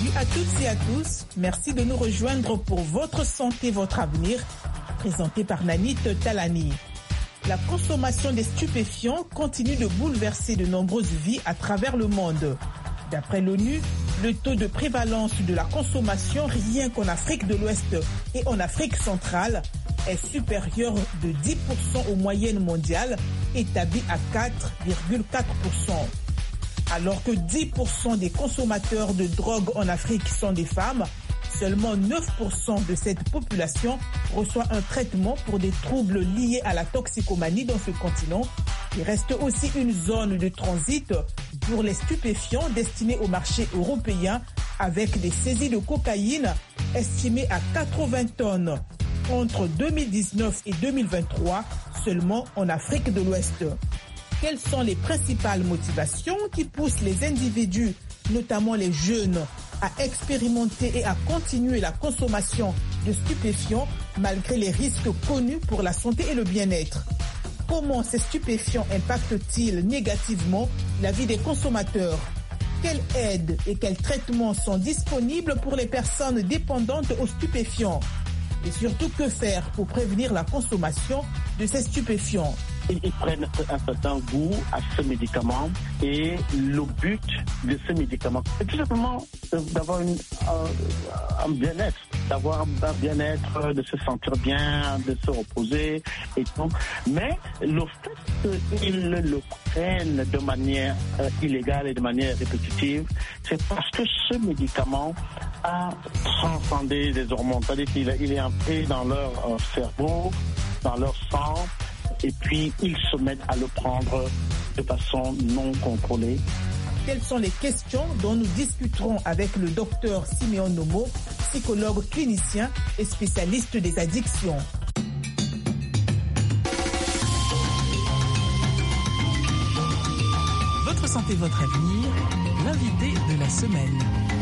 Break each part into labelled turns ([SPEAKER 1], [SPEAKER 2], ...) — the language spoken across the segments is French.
[SPEAKER 1] Salut à toutes et à tous. Merci de nous rejoindre pour Votre santé, votre avenir, présenté par Nanit Talani. La consommation des stupéfiants continue de bouleverser de nombreuses vies à travers le monde. D'après l'ONU, le taux de prévalence de la consommation rien qu'en Afrique de l'Ouest et en Afrique centrale est supérieur de 10% aux moyennes mondiales, établi à 4,4%. Alors que 10% des consommateurs de drogue en Afrique sont des femmes, seulement 9% de cette population reçoit un traitement pour des troubles liés à la toxicomanie dans ce continent. Il reste aussi une zone de transit pour les stupéfiants destinés au marché européen avec des saisies de cocaïne estimées à 80 tonnes entre 2019 et 2023 seulement en Afrique de l'Ouest. Quelles sont les principales motivations qui poussent les individus, notamment les jeunes, à expérimenter et à continuer la consommation de stupéfiants malgré les risques connus pour la santé et le bien-être? Comment ces stupéfiants impactent-ils négativement la vie des consommateurs? Quelles aides et quels traitements sont disponibles pour les personnes dépendantes aux stupéfiants? Et surtout, que faire pour prévenir la consommation de ces stupéfiants?
[SPEAKER 2] Ils prennent un certain goût à ce médicament et le but de ce médicament, c'est tout simplement d'avoir un bien-être, de se sentir bien, de se reposer et tout. Mais le fait qu'ils le prennent de manière illégale et de manière répétitive, c'est parce que ce médicament a transcendé les hormones, c'est-à-dire qu'il est entré dans leur cerveau, dans leur sang, et puis ils se mettent à le prendre de façon non contrôlée.
[SPEAKER 1] Quelles sont les questions dont nous discuterons avec le docteur Siméon Nomo, psychologue clinicien et spécialiste des addictions.
[SPEAKER 3] Votre santé, votre avenir, l'invité de la semaine.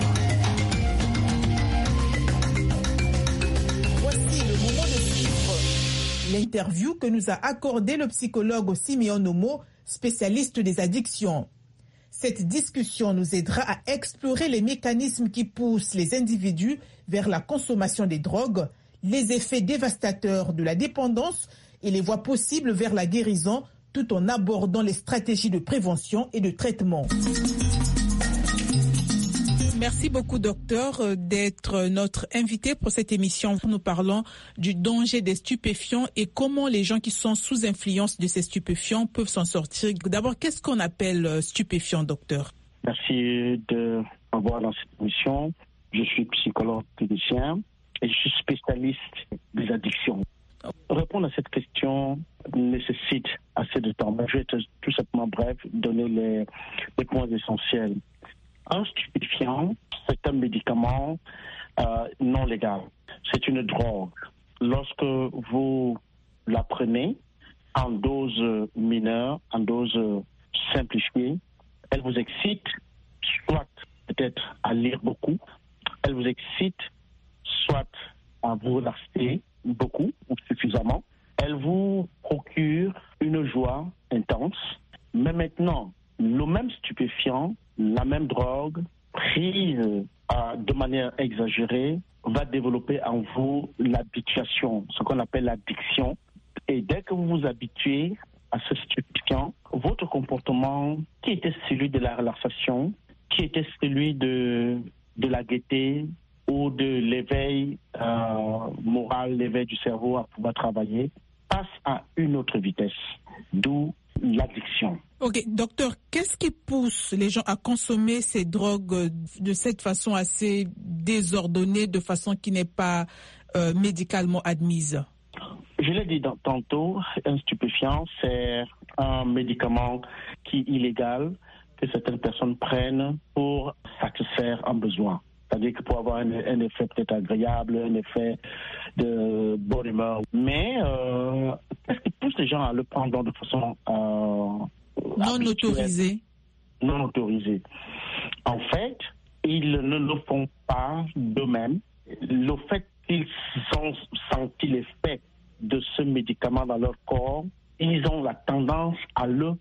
[SPEAKER 1] Voici le moment de suivre l'interview que nous a accordé le psychologue Siméon Nomo, spécialiste des addictions. Cette discussion nous aidera à explorer les mécanismes qui poussent les individus vers la consommation des drogues, les effets dévastateurs de la dépendance et les voies possibles vers la guérison, tout en abordant les stratégies de prévention et de traitement. Merci beaucoup, docteur, d'être notre invité pour cette émission. Nous parlons du danger des stupéfiants et comment les gens qui sont sous influence de ces stupéfiants peuvent s'en sortir. D'abord, qu'est-ce qu'on appelle stupéfiant, docteur?
[SPEAKER 2] Merci de m'avoir dans cette émission. Je suis psychologue clinicien et je suis spécialiste des addictions. Répondre à cette question nécessite assez de temps. Mais je vais tout simplement bref donner les points essentiels. Un stupéfiant, c'est un médicament non légal. C'est une drogue. Lorsque vous la prenez en dose mineure, en dose simplifiée, elle vous excite, soit peut-être à lire beaucoup, elle vous excite, soit à vous relaxer beaucoup ou suffisamment. Elle vous procure une joie intense. Mais maintenant, le même stupéfiant, la même drogue, prise de manière exagérée, va développer en vous l'habituation, ce qu'on appelle l'addiction. Et dès que vous vous habituez à ce stupéfiant, votre comportement, qui était celui de la relaxation, qui était celui de la gaieté ou de l'éveil moral, l'éveil du cerveau à pouvoir travailler, passe à une autre vitesse, d'où l'addiction.
[SPEAKER 1] Ok, docteur, qu'est-ce qui pousse les gens à consommer ces drogues de cette façon assez désordonnée, de façon qui n'est pas médicalement admise?
[SPEAKER 2] Je l'ai dit tantôt, un stupéfiant, c'est un médicament qui est illégal, que certaines personnes prennent pour satisfaire un besoin. C'est-à-dire que pour avoir un effet peut-être agréable, un effet de bonne humeur. Mais qu'est-ce qui pousse les gens à le prendre de façon
[SPEAKER 1] non autorisée?
[SPEAKER 2] Non autorisée. En fait, ils ne le font pas d'eux-mêmes. Le fait qu'ils ont senti l'effet de ce médicament dans leur corps, ils ont la tendance à le